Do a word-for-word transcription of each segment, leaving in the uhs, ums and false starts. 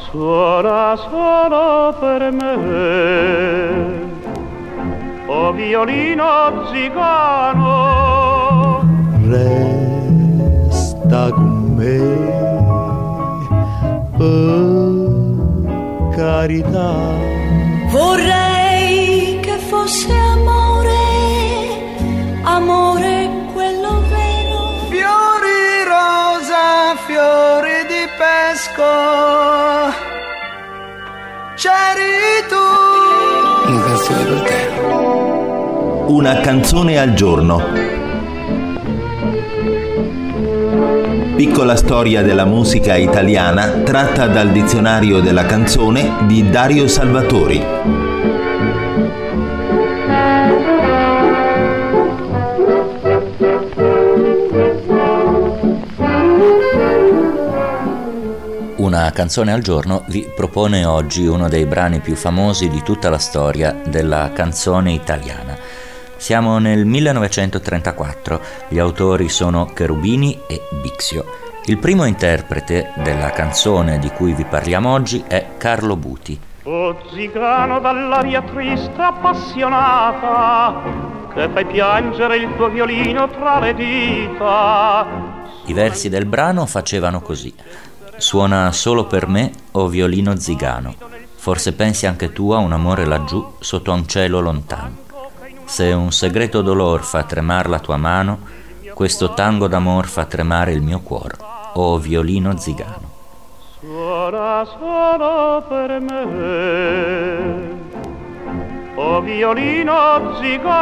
Suona solo per me, o violino zigano, resta con me, per carità. Vorrei che fosse amore, amore quello vero. Fiori rosa, fiori di pesco, c'eri tu. Una canzone per te. Una canzone al giorno. Piccola storia della musica italiana tratta dal dizionario della canzone di Dario Salvatori. Una canzone al giorno vi propone oggi uno dei brani più famosi di tutta la storia della canzone italiana. Siamo nel millenovecentotrentaquattro, gli autori sono Cherubini e Bixio. Il primo interprete della canzone di cui vi parliamo oggi è Carlo Buti. O zigano dall'aria triste appassionata, che fai piangere il tuo violino tra le dita. I versi del brano facevano così: suona solo per me, o violino zigano, forse pensi anche tu a un amore laggiù sotto a un cielo lontano. Se un segreto dolor fa tremar la tua mano, questo tango d'amor fa tremare il mio cuore, o violino zigano. Suona solo per me, o violino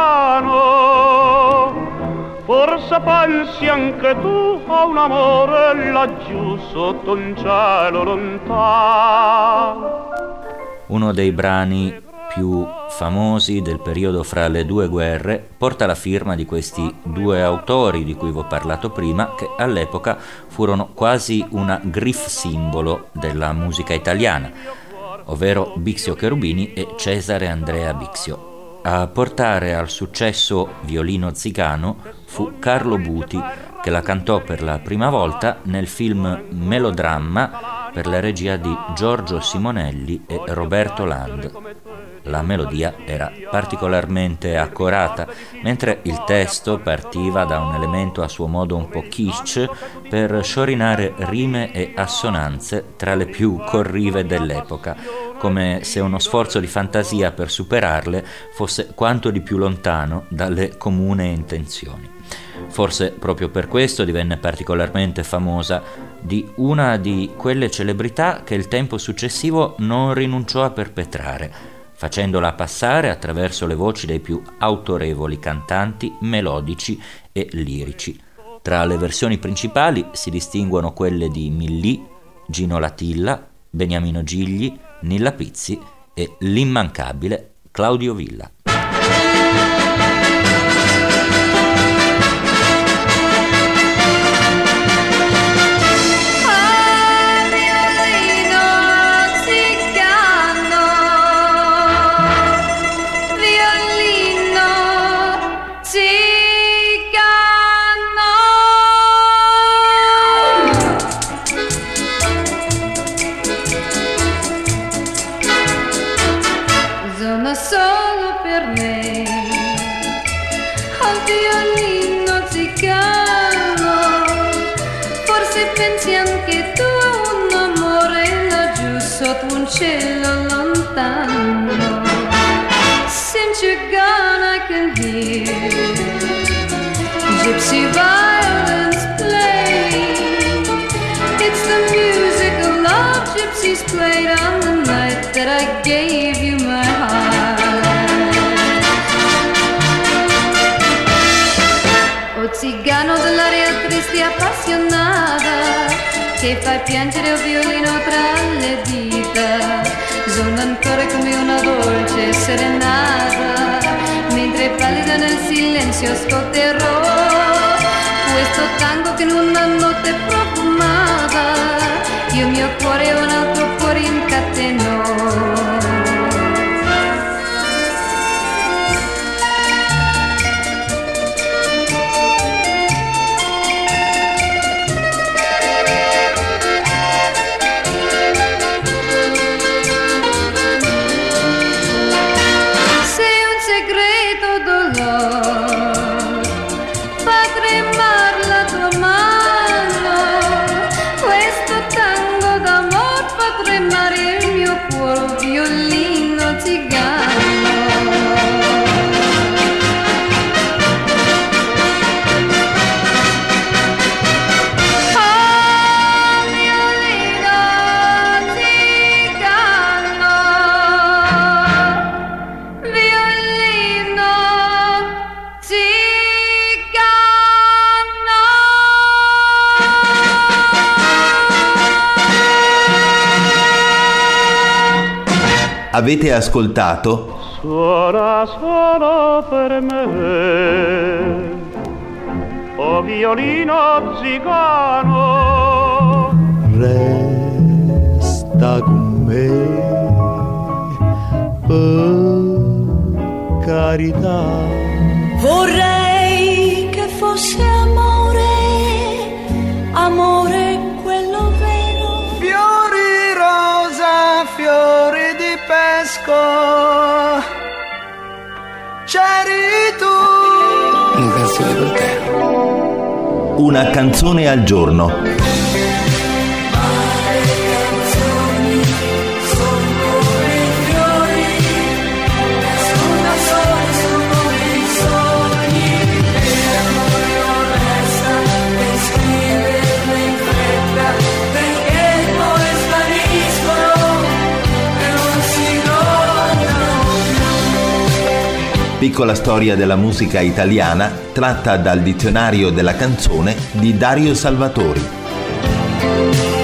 zigano, forse pensi anche tu a un amore laggiù sotto un cielo lontano. Uno dei brani più famosi del periodo fra le due guerre porta la firma di questi due autori di cui vi ho parlato prima, che all'epoca furono quasi una griff simbolo della musica italiana, ovvero Bixio Cherubini e Cesare Andrea Bixio. A portare al successo Violino zigano fu Carlo Buti, che la cantò per la prima volta nel film Melodramma per la regia di Giorgio Simonelli e Roberto Land. La melodia era particolarmente accorata, mentre il testo partiva da un elemento a suo modo un po' kitsch per sciorinare rime e assonanze tra le più corrive dell'epoca, come se uno sforzo di fantasia per superarle fosse quanto di più lontano dalle comuni intenzioni. Forse proprio per questo divenne particolarmente famosa, di una di quelle celebrità che il tempo successivo non rinunciò a perpetrare, facendola passare attraverso le voci dei più autorevoli cantanti melodici e lirici. Tra le versioni principali si distinguono quelle di Millì, Gino Latilla, Beniamino Gigli, Nilla Pizzi e l'immancabile Claudio Villa. Solo per me, al violino zigano, forse pensi anche tu a un amore laggiù sotto un cielo lontano. Since you're gone I can hear gypsy violins play. It's the music of love gypsies played on the night that I gave you my heart. O zigano dell'aria triste e appassionata, che fai piangere il violino tra le dita, suona ancora come una dolce serenata, mentre pallida nel silenzio ascolterò questo tango che in una notte profumata io il mio cuore a un altro cuore incatenò. zigano. Avete ascoltato Suona solo per me, o violino zigano, resta con me, per carità. Vorrei che fosse amore, amore quello vero. Fiori rosa, fiori di pesco, c'eri tu. Una canzone per te. Una canzone al giorno. Piccola storia della musica italiana tratta dal dizionario della canzone di Dario Salvatori.